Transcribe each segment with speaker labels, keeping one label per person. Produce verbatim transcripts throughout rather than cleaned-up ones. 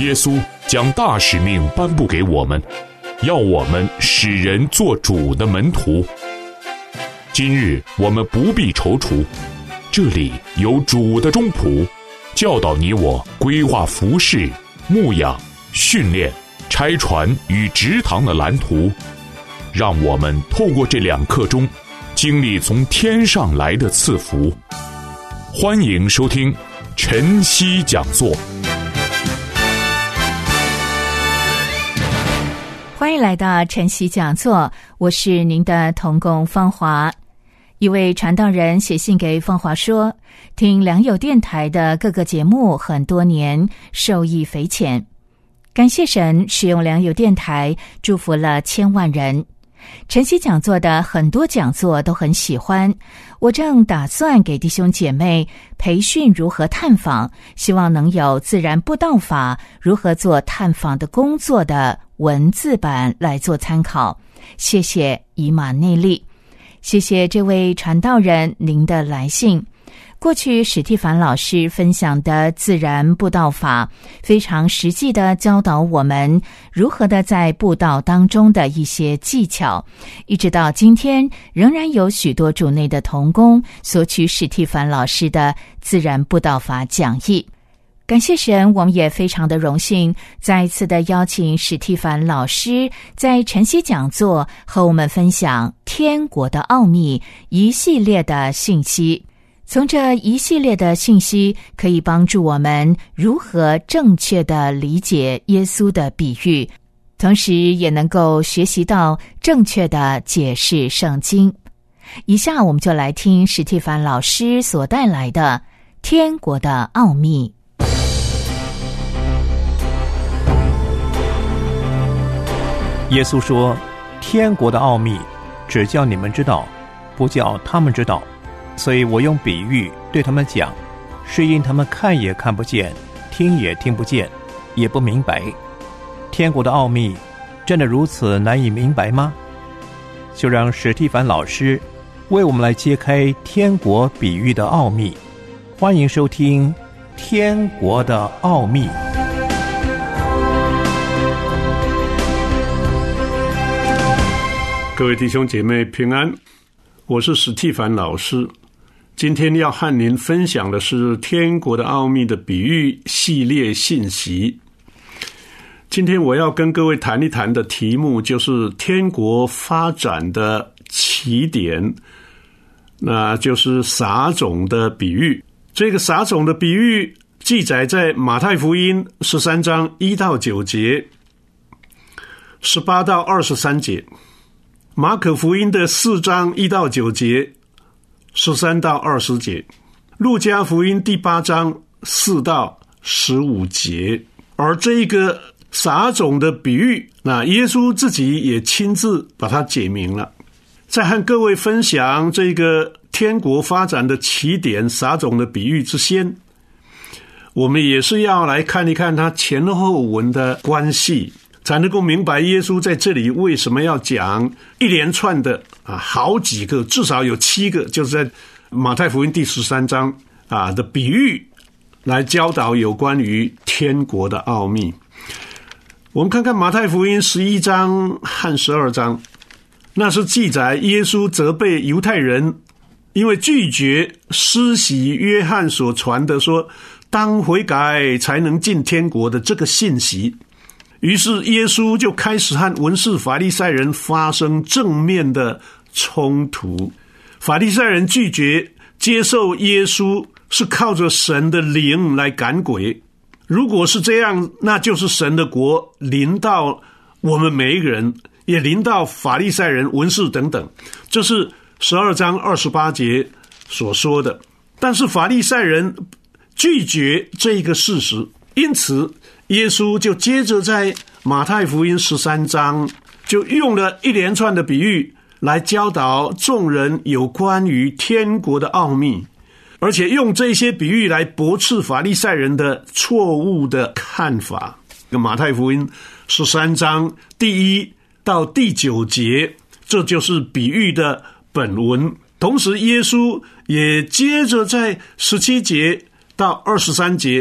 Speaker 1: 耶稣将大使命颁布给我们，要我们使人做主的门徒。今日我们不必踌躇，这里有主的忠仆，教导你我规划服事、牧养、训练、拆船与植堂的蓝图，让我们透过这两刻钟，经历从天上来的赐福。欢迎收听晨曦讲座。
Speaker 2: 欢迎来到晨曦讲座，我是您的同工芳华。一位传道人写信给芳华说，听良友电台的各个节目很多年，受益匪浅。感谢神使用良友电台，祝福了千万人。晨曦讲座的很多讲座都很喜欢，我正打算给弟兄姐妹培训如何探访，希望能有自然布道法如何做探访的工作的文字版来做参考。谢谢以马内利，谢谢这位传道人您的来信。过去史蒂凡老师分享的自然布道法，非常实际地教导我们如何的在布道当中的一些技巧，一直到今天仍然有许多主内的同工索取史蒂凡老师的自然布道法讲义。感谢神，我们也非常的荣幸再一次的邀请史蒂凡老师在晨曦讲座和我们分享天国的奥秘一系列的信息。从这一系列的信息可以帮助我们如何正确的理解耶稣的比喻，同时也能够学习到正确的解释圣经。以下我们就来听史蒂凡老师所带来的天国的奥秘。
Speaker 3: 耶稣说，天国的奥秘只叫你们知道，不叫他们知道，所以我用比喻对他们讲，是因他们看也看不见，听也听不见，也不明白。天国的奥秘真的如此难以明白吗？就让史蒂凡老师为我们来揭开天国比喻的奥秘。欢迎收听天国的奥秘。
Speaker 4: 各位弟兄姐妹平安，我是史蒂凡老师。今天要和您分享的是天国的奥秘的比喻系列信息。今天我要跟各位谈一谈的题目就是天国发展的起点，那就是撒种的比喻。这个撒种的比喻记载在马太福音十三章一到九节，十八到二十三节，马可福音的四章一到九节，十三到二十节，路加福音第八章四到十五节。而这一个撒种的比喻，那耶稣自己也亲自把它解明了。在和各位分享这个天国发展的起点撒种的比喻之先，我们也是要来看一看它前后文的关系，才能够明白耶稣在这里为什么要讲一连串的啊好几个，至少有七个，就是在马太福音第十三章啊的比喻，来教导有关于天国的奥秘。我们看看马太福音十一章和十二章，那是记载耶稣责备犹太人，因为拒绝施洗约翰所传的说当悔改才能进天国的这个信息。于是耶稣就开始和文士法利赛人发生正面的冲突。法利赛人拒绝接受耶稣是靠着神的灵来赶鬼，如果是这样，那就是神的国临到我们每一个人，也临到法利赛人、文士等等，这是十二章二十八节所说的。但是法利赛人拒绝这个事实，因此耶稣就接着在马太福音十三章就用了一连串的比喻来教导众人有关于天国的奥秘，而且用这些比喻来驳斥法利赛人的错误的看法。马太福音十三章第一到第九节，这就是比喻的本文。同时耶稣也接着在十七节到二十三节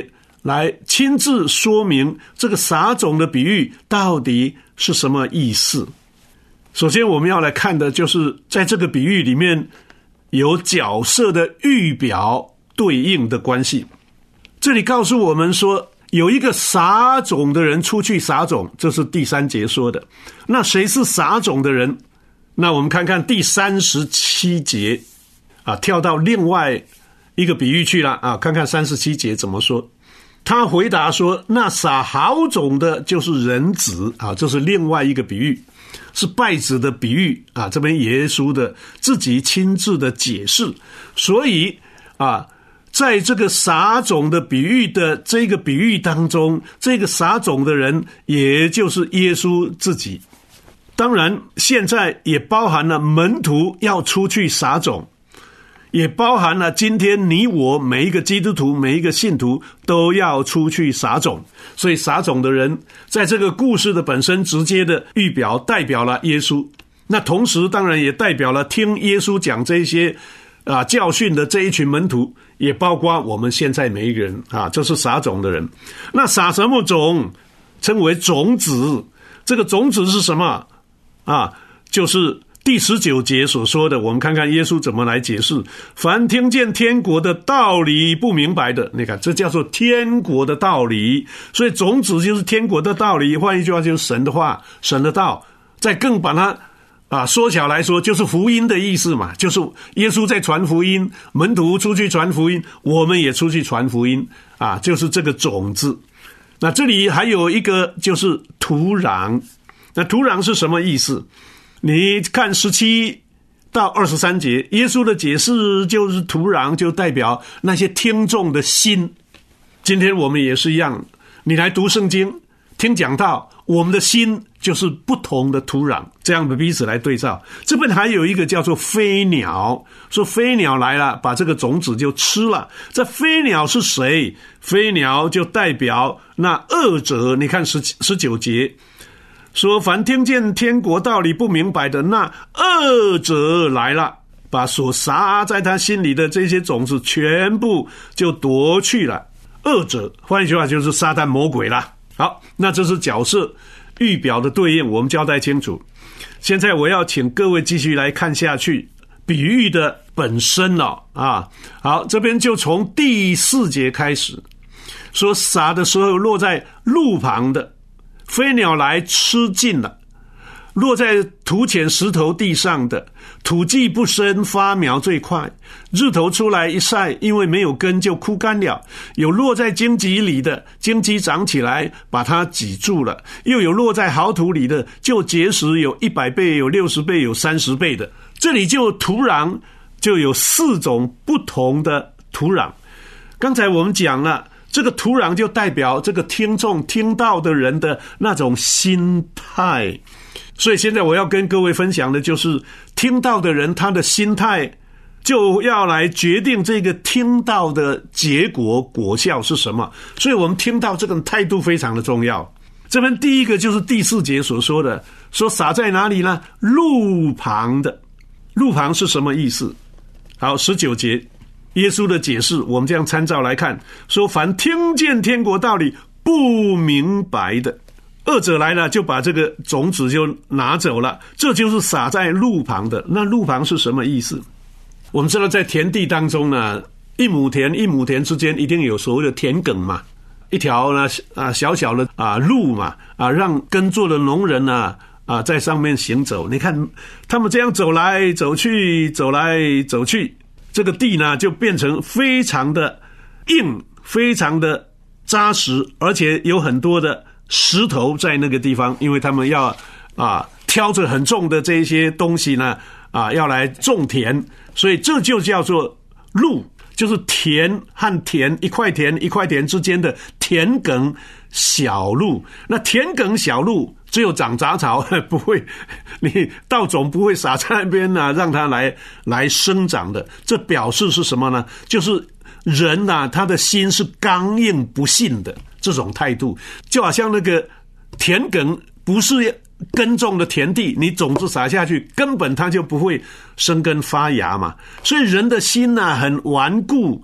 Speaker 4: 来亲自说明这个撒种的比喻到底是什么意思。首先我们要来看的就是在这个比喻里面有角色的预表对应的关系。这里告诉我们说有一个撒种的人出去撒种，这是第三节说的。那谁是撒种的人？那我们看看第三十七节啊，跳到另外一个比喻去了啊，看看三十七节怎么说。他回答说，那撒好种的就是人子啊，这是另外一个比喻，是稗子的比喻啊，这边耶稣的自己亲自的解释。所以啊，在这个撒种的比喻的这个比喻当中，这个撒种的人也就是耶稣自己。当然现在也包含了门徒要出去撒种，也包含了今天你我每一个基督徒每一个信徒都要出去撒种。所以撒种的人在这个故事的本身直接的预表代表了耶稣，那同时当然也代表了听耶稣讲这些啊教训的这一群门徒，也包括我们现在每一个人啊，这是撒种的人。那撒什么种？称为种子。这个种子是什么啊？就是第十九节所说的，我们看看耶稣怎么来解释。凡听见天国的道理不明白的，你看这叫做天国的道理。所以种子就是天国的道理，换一句话就是神的话，神的道。再更把它啊缩小来说，就是福音的意思嘛，就是耶稣在传福音，门徒出去传福音，我们也出去传福音啊，就是这个种子。那这里还有一个就是土壤。那土壤是什么意思？你看十七到二十三节，耶稣的解释就是土壤就代表那些听众的心。今天我们也是一样，你来读圣经听讲道，我们的心就是不同的土壤，这样的彼此来对照。这边还有一个叫做飞鸟，说飞鸟来了，把这个种子就吃了。这飞鸟是谁？飞鸟就代表那恶者。你看十十九节说，凡听见天国道理不明白的，那恶者来了，把所撒在他心里的这些种子全部就夺去了。恶者换一句话就是撒旦魔鬼了。好，那这是角色预表的对应，我们交代清楚。现在我要请各位继续来看下去比喻的本身了啊。好，这边就从第四节开始说，撒的时候落在路旁的，飞鸟来吃尽了；落在土浅石头地上的，土既不深，发苗最快，日头出来一晒，因为没有根就枯干了。有落在荆棘里的，荆棘长起来把它挤住了；又有落在好土里的，就结实，有一百倍，有六十倍，有三十倍的。这里就土壤就有四种不同的土壤。刚才我们讲了，这个土壤就代表这个听众听到的人的那种心态。所以现在我要跟各位分享的就是听到的人他的心态就要来决定这个听到的结果果效是什么。所以我们听到这个态度非常的重要。这边第一个就是第四节所说的，说撒在哪里呢？路旁的。路旁是什么意思？好，十九节耶稣的解释我们这样参照来看，说凡听见天国道理不明白的，恶者来了就把这个种子就拿走了，这就是撒在路旁的。那路旁是什么意思？我们知道在田地当中呢，一亩田一亩田之间一定有所谓的田埂嘛，一条呢啊小小的啊路嘛，啊让耕作的农人呢啊在上面行走。你看他们这样走来走去走来走去，这个地呢就变成非常的硬，非常的扎实，而且有很多的石头在那个地方，因为他们要啊挑着很重的这些东西呢啊要来种田，所以这就叫做路，就是田和田，一块田一块田之间的田埂小路。那田埂小路只有长杂草，不会，你稻种不会撒在那边啊，让它来来生长的。这表示是什么呢？就是人啊，他的心是刚硬不信的这种态度，就好像那个田埂不是耕种的田地，你种子撒下去，根本它就不会生根发芽嘛。所以人的心啊很顽固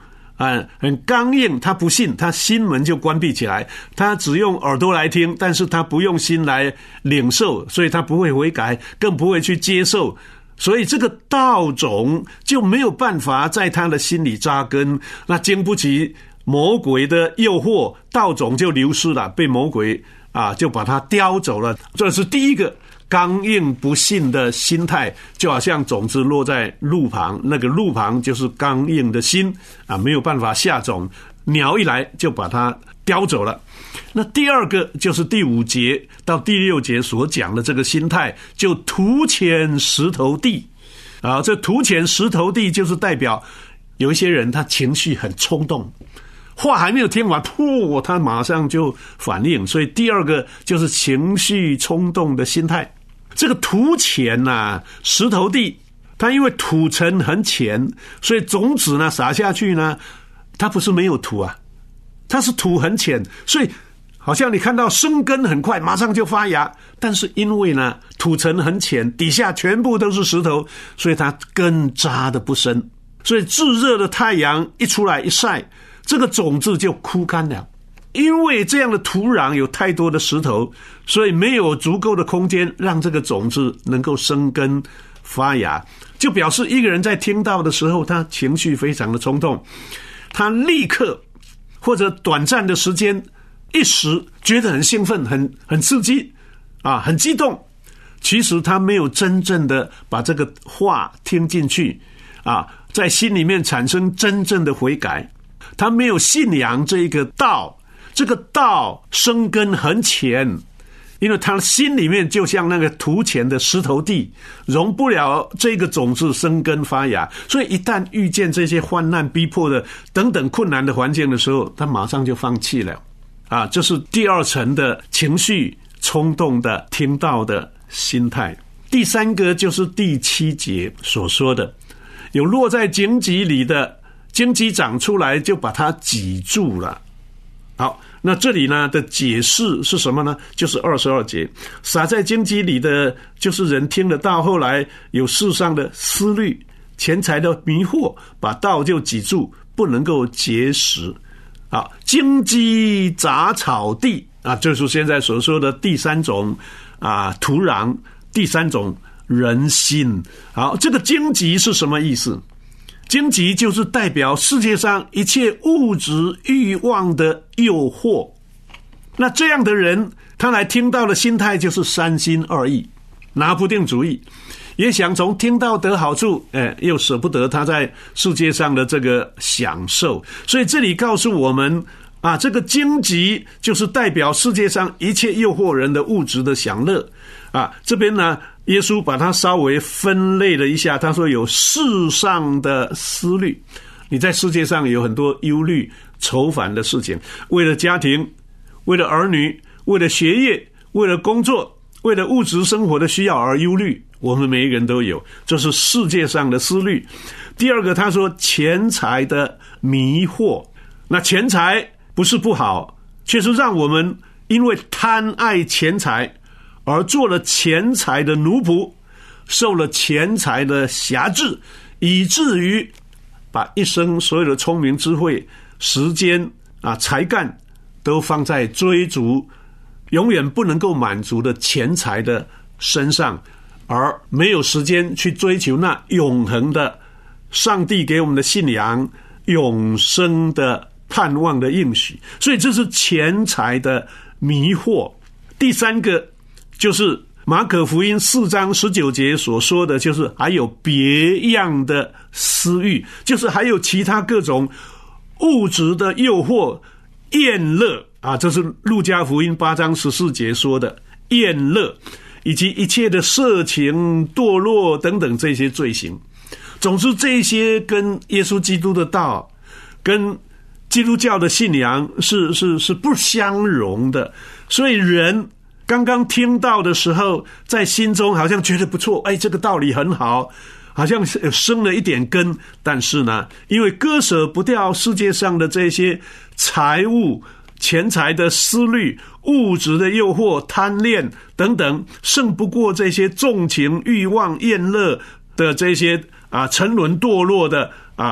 Speaker 4: 啊，很刚硬，他不信，他心门就关闭起来，他只用耳朵来听，但是他不用心来领受，所以他不会悔改，更不会去接受，所以这个道种就没有办法在他的心里扎根，那经不起魔鬼的诱惑，道种就流失了，被魔鬼啊就把它叼走了。这是第一个刚硬不信的心态，就好像种子落在路旁，那个路旁就是刚硬的心啊，没有办法下种，鸟一来就把它叼走了。那第二个就是第五节到第六节所讲的这个心态，就土浅石头地啊，这土浅石头地就是代表有一些人他情绪很冲动，话还没有听完，噗，他马上就反应，所以第二个就是情绪冲动的心态。这个土浅啊，石头地，它因为土层很浅，所以种子呢撒下去呢，它不是没有土啊，它是土很浅，所以好像你看到生根很快，马上就发芽，但是因为呢土层很浅，底下全部都是石头，所以它根扎得不深，所以炙热的太阳一出来一晒，这个种子就枯干了。因为这样的土壤有太多的石头，所以没有足够的空间让这个种子能够生根发芽，就表示一个人在听到的时候，他情绪非常的冲动，他立刻或者短暂的时间一时觉得很兴奋，很很刺激啊，很激动，其实他没有真正的把这个话听进去啊，在心里面产生真正的悔改，他没有信仰这个道，这个道生根很浅，因为他心里面就像那个土浅的石头地，容不了这个种子生根发芽，所以一旦遇见这些患难逼迫的等等困难的环境的时候，他马上就放弃了啊，这是第二层的情绪冲动的听到的心态。第三个就是第七节所说的，有落在荆棘里的，荆棘长出来就把它挤住了。好，那这里呢的解释是什么呢？就是二十二节，撒在荆棘里的就是人听了道，后来有世上的思虑、钱财的迷惑，把道就挤住，不能够结实。好，荆棘杂草地啊，就是现在所说的第三种啊土壤，第三种人心。好，这个荆棘是什么意思？荆棘就是代表世界上一切物质欲望的诱惑。那这样的人，他来听到的心态就是三心二意，拿不定主意，也想从听到得好处，哎，又舍不得他在世界上的这个享受。所以这里告诉我们啊，这个荆棘就是代表世界上一切诱惑人的物质的享乐啊。这边呢，耶稣把它稍微分类了一下，他说有世上的思虑，你在世界上有很多忧虑愁烦的事情，为了家庭，为了儿女，为了学业，为了工作，为了物质生活的需要而忧虑，我们每一个人都有，这是世界上的思虑。第二个，他说钱财的迷惑，那钱财不是不好，却是让我们因为贪爱钱财而做了钱财的奴仆，受了钱财的辖制，以至于把一生所有的聪明智慧、时间啊、才干都放在追逐永远不能够满足的钱财的身上，而没有时间去追求那永恒的上帝给我们的信仰、永生的盼望的应许。所以这是钱财的迷惑。第三个就是马可福音四章十九节所说的，就是还有别样的私欲，就是还有其他各种物质的诱惑、厌乐啊，这是路加福音八章十四节说的厌乐，以及一切的色情、堕落等等这些罪行。总之，这些跟耶稣基督的道、跟基督教的信仰是是是不相容的。所以人刚刚听到的时候，在心中好像觉得不错，哎，这个道理很好，好像生了一点根。但是呢，因为割舍不掉世界上的这些财物、钱财的思虑、物质的诱惑、贪恋等等，胜不过这些纵情、欲望、厌乐的这些啊沉沦堕落的啊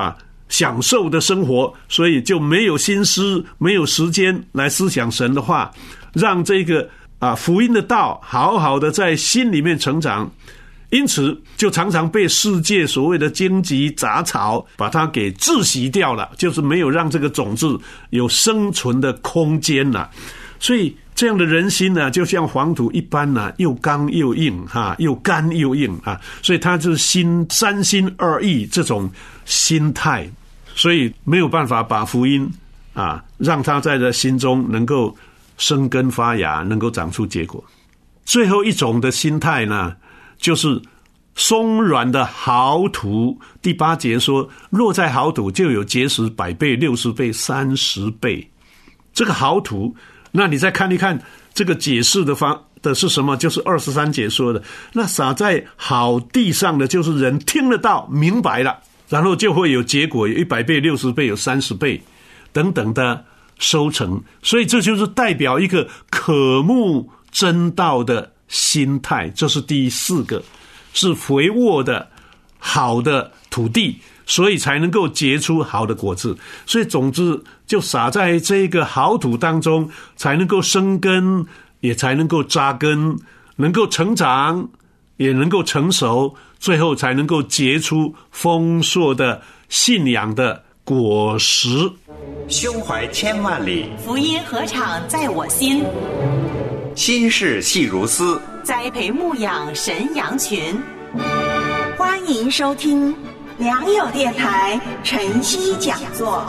Speaker 4: 享受的生活，所以就没有心思，没有时间来思想神的话，让这个啊福音的道好好的在心里面成长，因此就常常被世界所谓的荆棘杂草把它给窒息掉了，就是没有让这个种子有生存的空间了。所以这样的人心呢，就像黄土一般呢，又刚又硬哈，又干又硬啊，所以他就是心三心二意这种心态，所以没有办法把福音啊，让他在这心中能够生根发芽，能够长出结果。最后一种的心态呢，就是松软的好土。第八节说，落在好土就有结实百倍、六十倍、三十倍。这个好土，那你再看一看这个解释的方的是什么？就是二十三节说的，那撒在好地上的，就是人听得到明白了，然后就会有结果，有一百倍、六十倍、有三十倍等等的收成。所以这就是代表一个渴慕真道的心态，这是第四个，是肥沃的好的土地，所以才能够结出好的果子。所以种子就撒在这个好土当中，才能够生根，也才能够扎根，能够成长，也能够成熟，最后才能够结出丰硕的信仰的果实。
Speaker 5: 胸怀千万里，
Speaker 6: 福音何尝在我心。
Speaker 5: 心事细如丝，
Speaker 6: 栽培牧养神羊群。
Speaker 7: 欢迎收听良友电台晨曦讲座。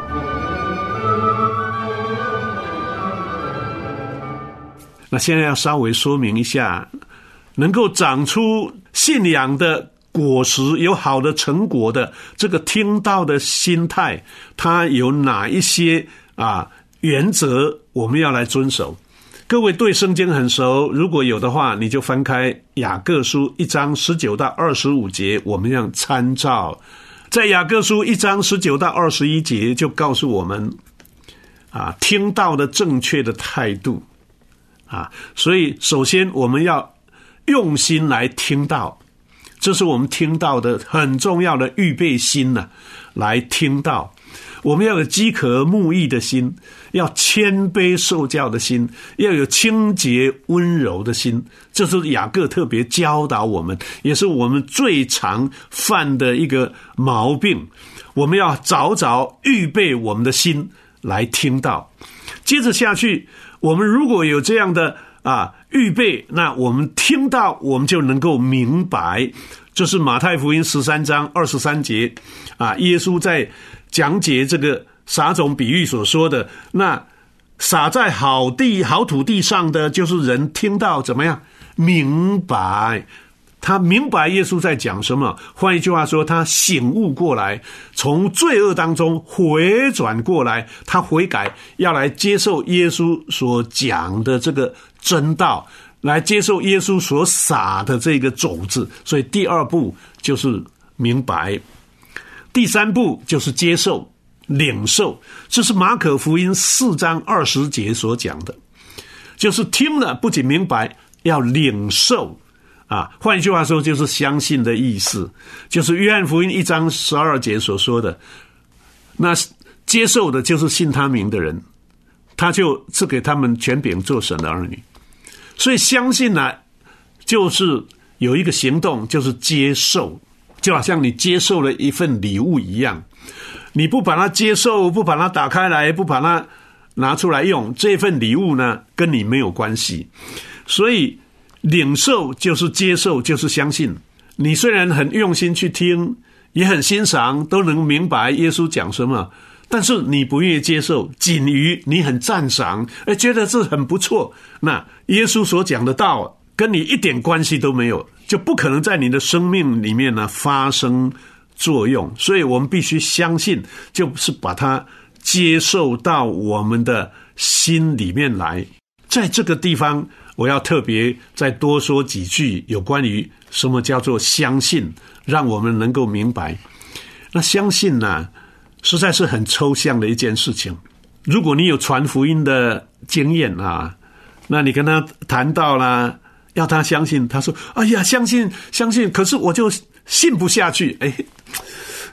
Speaker 4: 那现在要稍微说明一下，能够长出信仰的果实，有好的成果的这个听道的心态，它有哪一些啊原则我们要来遵守？各位对圣经很熟，如果有的话，你就翻开雅各书一章十九到二十五节，我们要参照。在雅各书一章十九到二十一节就告诉我们啊，听道的正确的态度啊，所以首先我们要用心来听道，这是我们听道的很重要的预备心呢、啊，来听道。我们要有饥渴慕义的心，要谦卑受教的心，要有清洁温柔的心，这是雅各特别教导我们，也是我们最常犯的一个毛病。我们要早早预备我们的心来听道。接着下去，我们如果有这样的啊预备，那我们听到我们就能够明白。这是马太福音十三章二十三节啊，耶稣在讲解这个撒种比喻所说的，那撒在好地好土地上的，就是人听到怎么样明白，他明白耶稣在讲什么。换一句话说，他醒悟过来，从罪恶当中回转过来，他悔改，要来接受耶稣所讲的这个真道，来接受耶稣所撒的这个种子。所以第二步就是明白，第三步就是接受领受。这是马可福音四章二十节所讲的，就是听了不仅明白，要领受啊。换一句话说，就是相信的意思，就是约翰福音一章十二节所说的，那接受的就是信他名的人，他就赐给他们权柄做神的儿女。所以相信呢、啊，就是有一个行动，就是接受，就好像你接受了一份礼物一样，你不把它接受，不把它打开来，不把它拿出来用，这份礼物呢跟你没有关系。所以领受就是接受，就是相信。你虽然很用心去听，也很欣赏，都能明白耶稣讲什么，但是你不愿意接受，仅于你很赞赏，而觉得这很不错，那耶稣所讲的道跟你一点关系都没有，就不可能在你的生命里面呢发生作用。所以我们必须相信，就是把它接受到我们的心里面来。在这个地方，我要特别再多说几句有关于什么叫做相信，让我们能够明白。那相信呢，实在是很抽象的一件事情。如果你有传福音的经验啊，那你跟他谈到了要他相信，他说哎呀相信相信，可是我就信不下去。哎，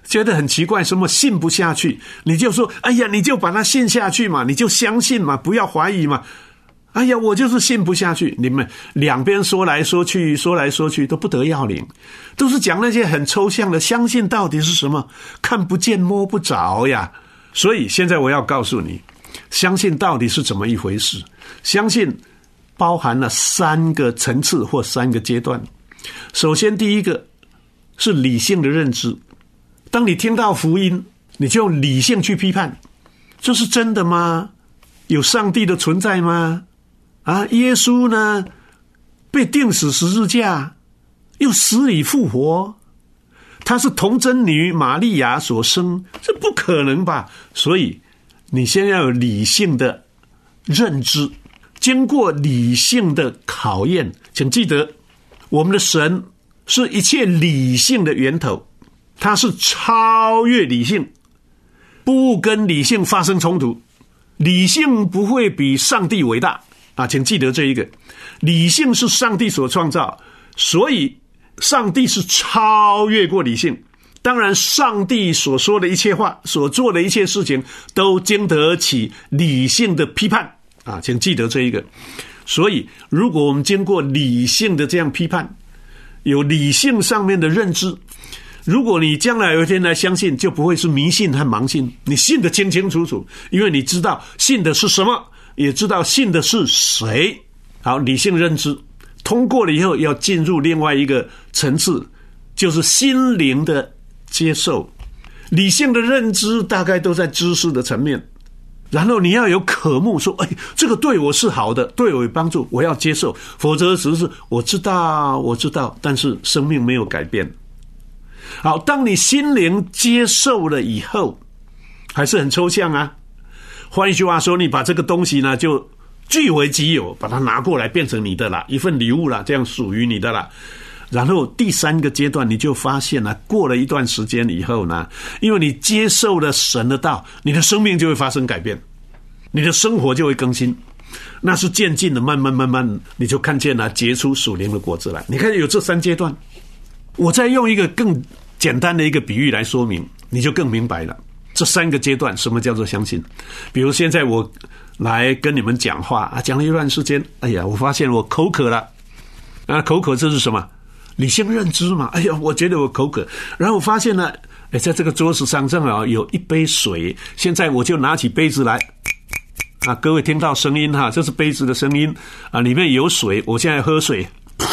Speaker 4: 觉得很奇怪，什么信不下去，你就说哎呀，你就把它信下去嘛，你就相信嘛，不要怀疑嘛。哎呀，我就是信不下去。你们两边说来说去，说来说去都不得要领，都是讲那些很抽象的，相信到底是什么？看不见摸不着呀。所以现在我要告诉你，相信到底是怎么一回事。相信包含了三个层次或三个阶段。首先第一个是理性的认知，当你听到福音，你就用理性去批判，这是真的吗？有上帝的存在吗？啊，耶稣呢被钉死十字架，又死里复活，他是童贞女玛利亚所生，这不可能吧？所以你先要有理性的认知，经过理性的考验。请记得，我们的神是一切理性的源头，他是超越理性，不跟理性发生冲突。理性不会比上帝伟大啊，请记得这一个，理性是上帝所创造，所以上帝是超越过理性。当然上帝所说的一切话，所做的一切事情都经得起理性的批判啊，请记得这一个。所以如果我们经过理性的这样批判，有理性上面的认知，如果你将来有一天来相信，就不会是迷信和盲信，你信得清清楚楚，因为你知道信的是什么，也知道信的是谁。好，理性认知通过了以后，要进入另外一个层次，就是心灵的接受。理性的认知大概都在知识的层面，然后你要有渴慕，说哎，这个对我是好的，对我有帮助，我要接受，否则只是我知道我知道，但是生命没有改变。好，当你心灵接受了以后，还是很抽象啊。换一句话说，你把这个东西呢就据为己有，把它拿过来变成你的了，一份礼物了，这样属于你的了。然后第三个阶段，你就发现了，过了一段时间以后呢，因为你接受了神的道，你的生命就会发生改变，你的生活就会更新，那是渐进的，慢慢慢慢你就看见了结出属灵的果子来。你看有这三阶段，我再用一个更简单的一个比喻来说明，你就更明白了这三个阶段什么叫做相信。比如现在我来跟你们讲话啊，讲了一段时间，哎呀，我发现我口渴了啊，口渴这是什么？理性认知嘛。哎呀，我觉得我口渴，然后我发现呢，哎，在这个桌子上正好有一杯水，现在我就拿起杯子来啊，各位听到声音哈，这是杯子的声音啊，里面有水，我现在喝水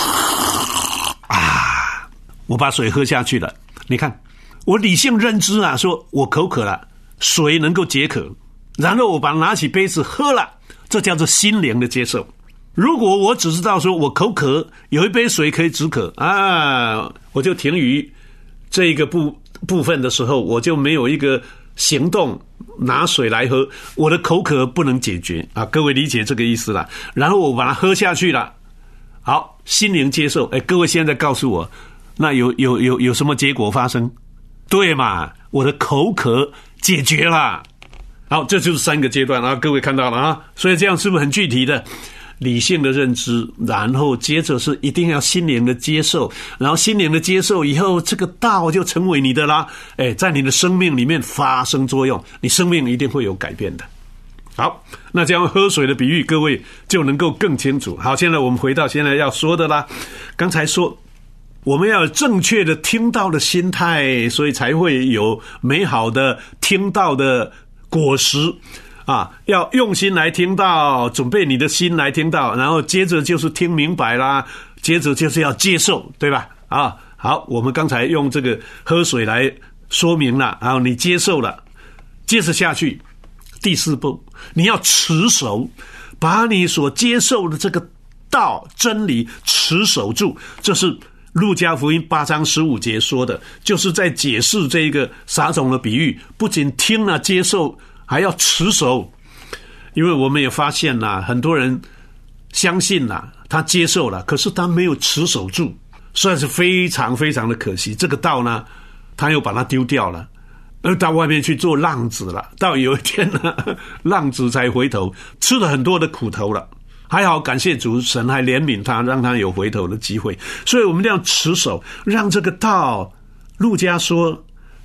Speaker 4: 啊，我把水喝下去了。你看，我理性认知啊，说我口渴了，水能够解渴，然后我把拿起杯子喝了，这叫做心灵的接受。如果我只知道说我口渴，有一杯水可以止渴啊，我就停于这一个部部分的时候，我就没有一个行动拿水来喝，我的口渴不能解决啊，各位理解这个意思了。然后我把它喝下去了，好，心灵接受。哎，各位现在告诉我，那有有有有什么结果发生？对嘛，我的口渴解决了。好，这就是三个阶段啊，各位看到了啊，所以这样是不是很具体的？理性的认知，然后接着是一定要心灵的接受，然后心灵的接受以后，这个道就成为你的啦，哎，在你的生命里面发生作用，你生命一定会有改变的。好，那这样喝水的比喻，各位就能够更清楚。好，现在我们回到现在要说的啦。刚才说我们要有正确的听道的心态，所以才会有美好的听道的果实啊，要用心来听到，准备你的心来听到，然后接着就是听明白啦，接着就是要接受，对吧？啊，好，我们刚才用这个喝水来说明了，然后你接受了，接着下去，第四步，你要持守，把你所接受的这个道真理持守住，这是路加福音八章十五节说的，就是在解释这个撒种的比喻，不仅听了接受，还要持守。因为我们也发现啦，很多人相信啦，他接受了，可是他没有持守住，实在是非常非常的可惜。这个道呢，他又把它丢掉了，而到外面去做浪子了。到有一天呢，浪子才回头，吃了很多的苦头了。还好，感谢主，神还怜悯他，让他有回头的机会。所以我们一定要持守，让这个道，路加说，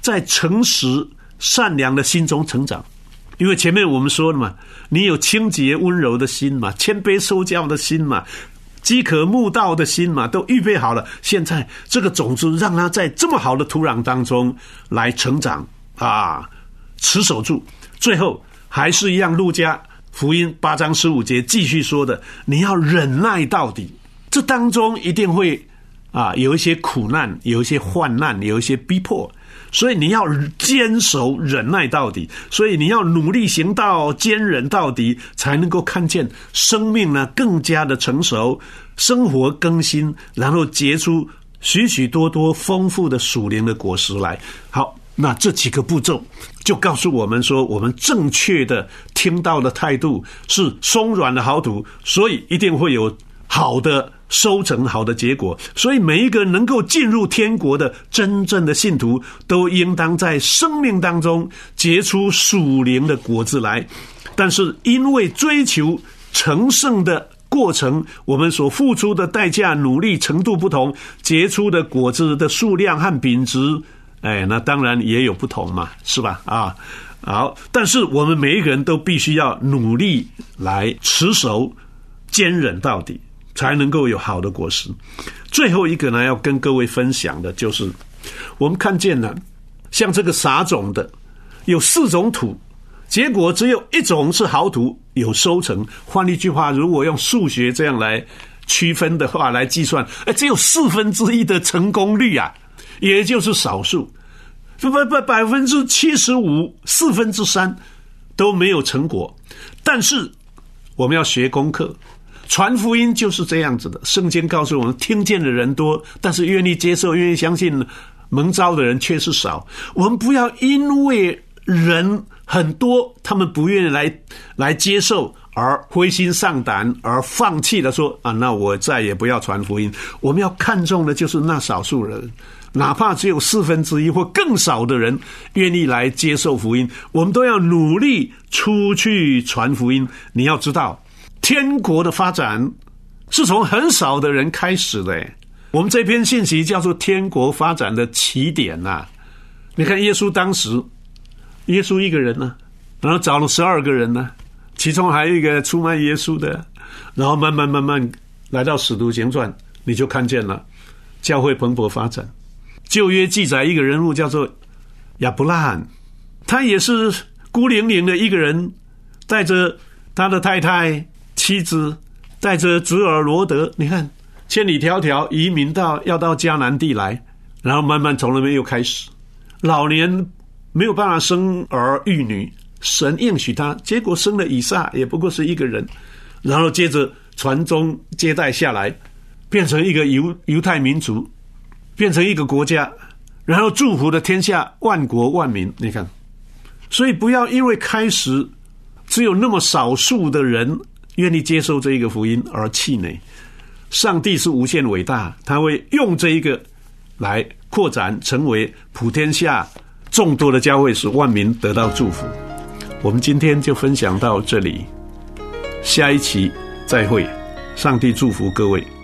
Speaker 4: 在诚实善良的心中成长。因为前面我们说了嘛，你有清洁温柔的心嘛，谦卑受教的心嘛，饥渴慕道的心嘛，都预备好了。现在这个种子让它在这么好的土壤当中来成长啊，持守住。最后还是一样，路加福音八章十五节继续说的，你要忍耐到底。这当中一定会啊有一些苦难，有一些患难，有一些逼迫，所以你要坚守忍耐到底，所以你要努力行道，坚忍到底，才能够看见生命呢更加的成熟，生活更新，然后结出许许多多丰富的属灵的果实来。好，那这几个步骤就告诉我们说，我们正确的听道的态度是松软的好土，所以一定会有好的收成，好的结果。所以每一个能够进入天国的真正的信徒，都应当在生命当中结出属灵的果子来。但是因为追求成圣的过程，我们所付出的代价努力程度不同，结出的果子的数量和品质，哎，那当然也有不同嘛，是吧？啊，好，但是我们每一个人都必须要努力来持守坚忍到底，才能够有好的果实。最后一个呢，要跟各位分享的就是，我们看见了，像这个撒种的有四种土，结果只有一种是好土，有收成。换一句话，如果用数学这样来区分的话，来计算，哎，只有四分之一的成功率啊，也就是少数，不不百分之七十五，四分之三都没有成果。但是我们要学功课。传福音就是这样子的，圣经告诉我们，听见的人多，但是愿意接受、愿意相信、蒙召的人却是少。我们不要因为人很多，他们不愿意来来接受而灰心丧胆，而放弃了说啊，那我再也不要传福音。我们要看重的就是那少数人，哪怕只有四分之一或更少的人愿意来接受福音，我们都要努力出去传福音。你要知道，天国的发展是从很少的人开始的。我们这篇信息叫做天国发展的起点啊。你看耶稣当时，耶稣一个人呢、啊，然后找了十二个人呢、啊，其中还有一个出卖耶稣的，然后慢慢慢慢来到使徒行传，你就看见了教会蓬勃发展。旧约记载一个人物叫做亚伯拉罕，他也是孤零零的一个人，带着他的太太妻子，带着侄儿罗德，你看千里迢迢移民到要到迦南地来，然后慢慢从那边又开始，老年没有办法生儿育女，神应许他，结果生了以撒，也不过是一个人，然后接着传宗接代下来，变成一个犹犹太民族，变成一个国家，然后祝福了天下万国万民。你看，所以不要因为开始只有那么少数的人愿意接受这一个福音而气馁。上帝是无限伟大，他会用这一个来扩展，成为普天下众多的教会，使万民得到祝福。我们今天就分享到这里，下一期再会，上帝祝福各位。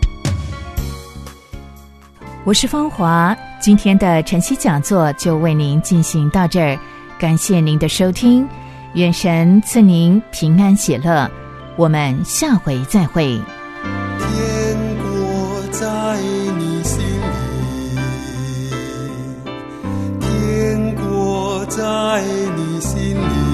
Speaker 2: 我是芳华，今天的晨曦讲座就为您进行到这儿，感谢您的收听，愿神赐您平安喜乐，我们下回再会。
Speaker 8: 天国在你心里，天国在你心里。